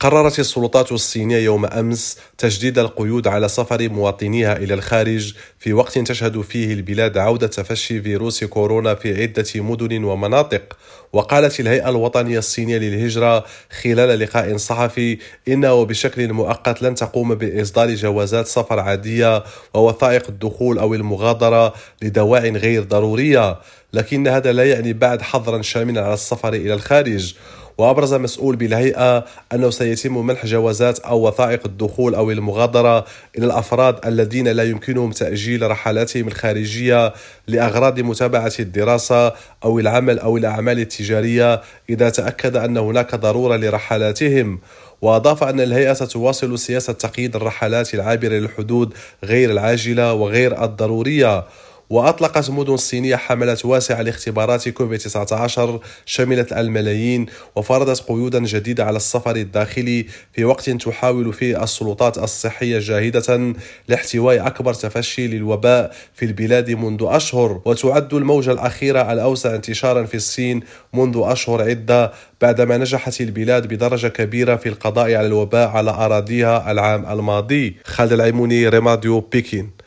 قررت السلطات الصينية يوم أمس تجديد القيود على سفر مواطنيها إلى الخارج في وقت تشهد فيه البلاد عودة تفشي فيروس كورونا في عدة مدن ومناطق. وقالت الهيئة الوطنية الصينية للهجرة خلال لقاء صحفي إنه بشكل مؤقت لن تقوم بإصدار جوازات سفر عادية ووثائق الدخول أو المغادرة لدواعٍ غير ضرورية، لكن هذا لا يعني بعد حظرا شاملا على السفر إلى الخارج. وأبرز مسؤول بالهيئة أنه سيتم منح جوازات أو وثائق الدخول أو المغادرة إلى الأفراد الذين لا يمكنهم تأجيل رحلاتهم الخارجية لأغراض متابعة الدراسة أو العمل أو الأعمال التجارية إذا تأكد أن هناك ضرورة لرحلاتهم. وأضاف أن الهيئة تواصل سياسة تقييد الرحلات العابرة للحدود غير العاجلة وغير الضرورية. وأطلقت مدن صينية حملات واسعة لاختبارات كوفيد-19 شملت الملايين، وفرضت قيودا جديدة على السفر الداخلي في وقت تحاول فيه السلطات الصحية جاهدة لاحتواء أكبر تفشي للوباء في البلاد منذ أشهر. وتعد الموجة الأخيرة الأوسع انتشارا في الصين منذ أشهر عدة بعدما نجحت البلاد بدرجة كبيرة في القضاء على الوباء على أراضيها العام الماضي. خالد العيموني، ريماديو، بكين.